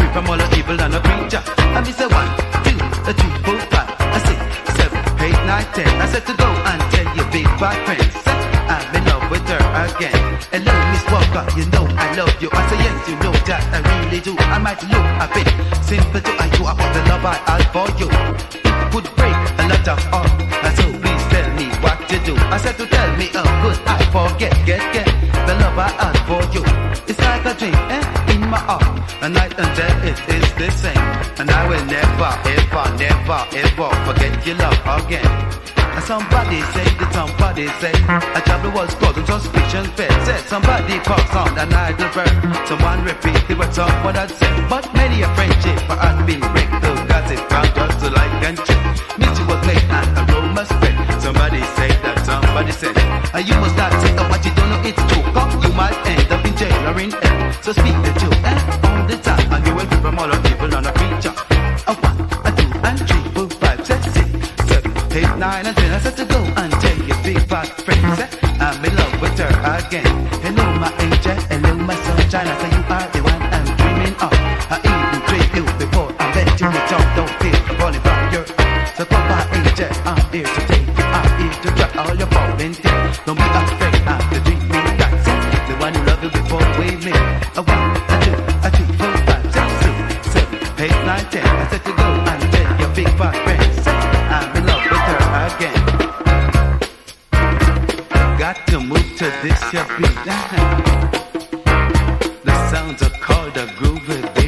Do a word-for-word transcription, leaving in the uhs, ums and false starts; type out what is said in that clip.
from all the people and the preacher. And me say one, two, a three, four, five, a six, seven, eight, nine, ten. I said to go and tell your big bad friends I'm in love with her again. Hello, Miss Walker, you know I love you. I say yes, you know that I really do. I might look a bit simple to you about the love I had for you. It would break a lot of heart. And so please tell me what to do. I said to tell me a good I forget, get, get the love I had for you. It's like a dream, eh, in my heart. A night and day it is the same. And I will never, ever, never, ever forget your love again. And somebody say that somebody say a traveler was causing suspicion fed. Said somebody calls on an idle bird. Someone repeated what someone had said. But many a friendship had been break. Those gossip found just to like and check. Mystery was made and aroma spread. Somebody said that somebody said. And you must not say what you don't know it's true. Cause you might end up in jail or in hell. So speak the truth eh, all the time. And you will be from all the people on a creature. A one, a two, and three, four, five, six, six, seven, eight, nine, and ten. I said to go and tell your big fat friends eh, I'm in love with her again. Hello my angel, hello my sunshine. I say you are the one I'm dreaming of. I even dreamed you before I met you. The top don't feel falling from your arms. So come my angel, I'm here to take you. I'm here to try all your falling things. Don't be afraid, I'm the dreaming guy. The one who loved you before we met. A one, a two, a three, four, five, six, seven, eight, nine, ten. I said to go and tell your big fat friends I'm in love with her again. Got to move to this your beat. The sounds are called a groove.